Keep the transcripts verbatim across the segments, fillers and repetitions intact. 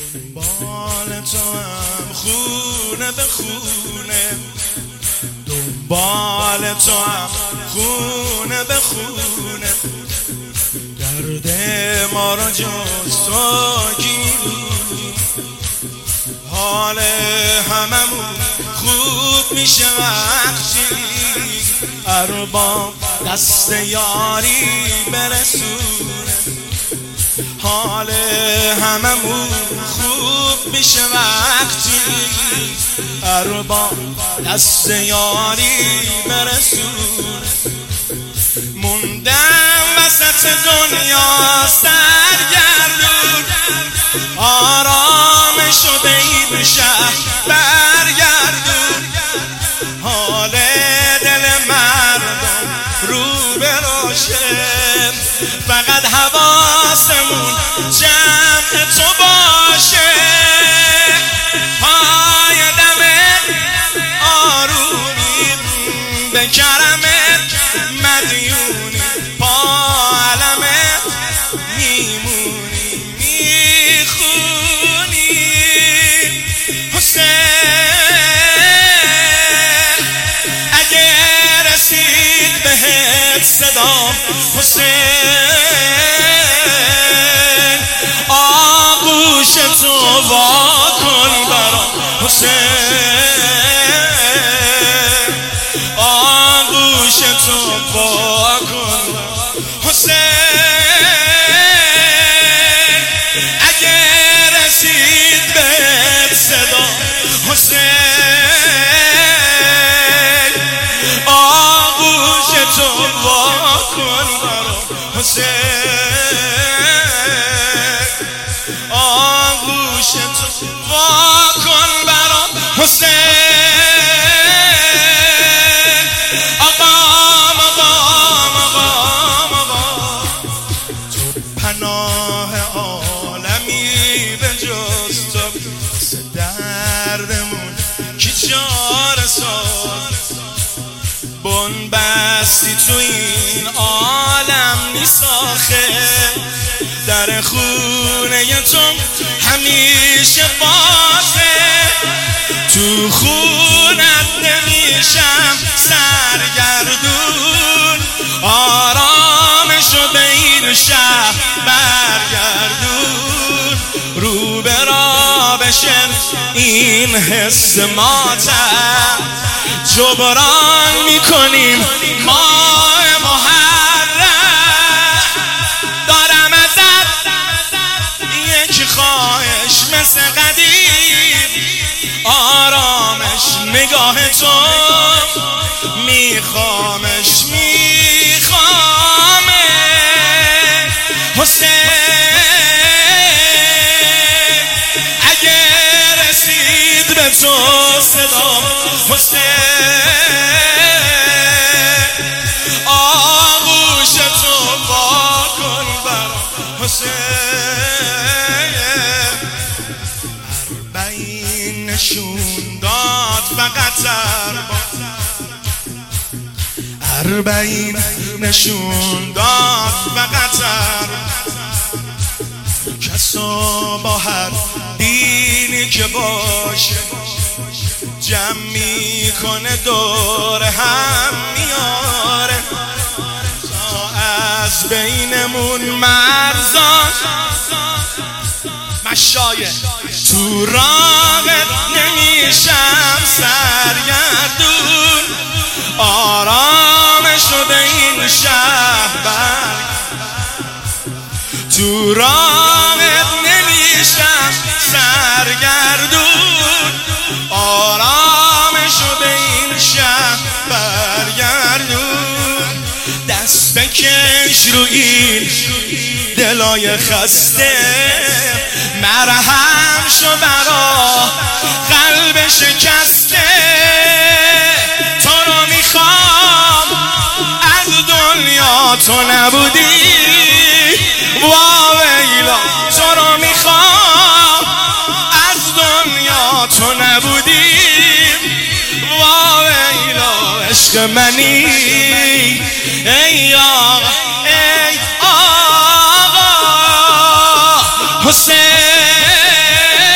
دنبال تو هم خونه به خونه، دنبال تو هم خونه به خونه، درد ما را جز تو گیری، حال هممون خوب میشه وقتی ارباب دست یاری برسونه، حال هممون خوب میشه وقتی ارباب دست یاری برسونه. موندم وسط دنیا سرگردون، آرام شده این شهر برگردون، حال دل مردم رو به روشه، فقط حواسمون جمع تو باشه، پای دمت آرومی به کرمت مدیونی، پا علمت میمونی میخونی. حسین اگه رسید بهت صدام، حسین آغوش تو وا کن برام، حسین آغوش تو وا کن، حسین اگه رسید بهت صدا، حسین آغوش تو وا کن برام، حسین آغوش تو وا کن برام، حسین آقام آقام آقام آقام. تو پناه عالمی به جز تو، واسه دردمون کی چاره ساز، بن بستی تو این عالم نیست آخه، در خونه تو همیشه بازه، تو خونت نمیشم سرگردون، آرام شده این شهر برگردون، رو به را بشه این حس ماتم، جبران میکنیم ماه محرم، دارم ازت یک خواهش مثل قدیم، آرامش نگاه تو میخوامش میخوامه، حسین اگه رسید به تو صدا، حسین آغوش تو وا کن برام، حسین اربعین نشون داد فقط ارباب، اربعین نشون داد فقط ارباب، کسا با هر دینی که باشه جمع میکنه دور هم میاره، تا از بینمون مرزان مشایه، تو راقت نمیشم سرگردون، آرام شده این شهر، تو راقت نمیشم سرگردون، آرام شده این شهر برگردون، دست بکش رو این دلای خسته، مرهم شو برا قلب شکسته، تو رو میخوام از دنیا تو نبودی، واویلا تو رو میخوام از دنیا تو نبودی، واویلا عشق منی ای آقا ای آقا حسین.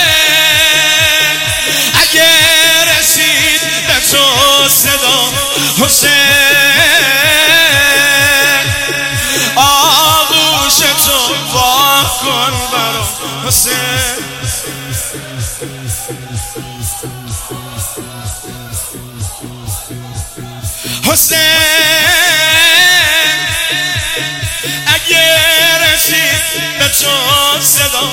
حسین آغوش تو وا کن برام حسین حسین اگه رسید به تو صدا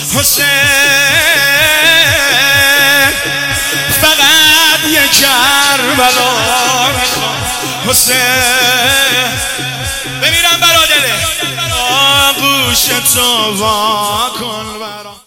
حسین فقط یه کربلا میخوام حسین بمیرم برادره آغوش تو وا کن برام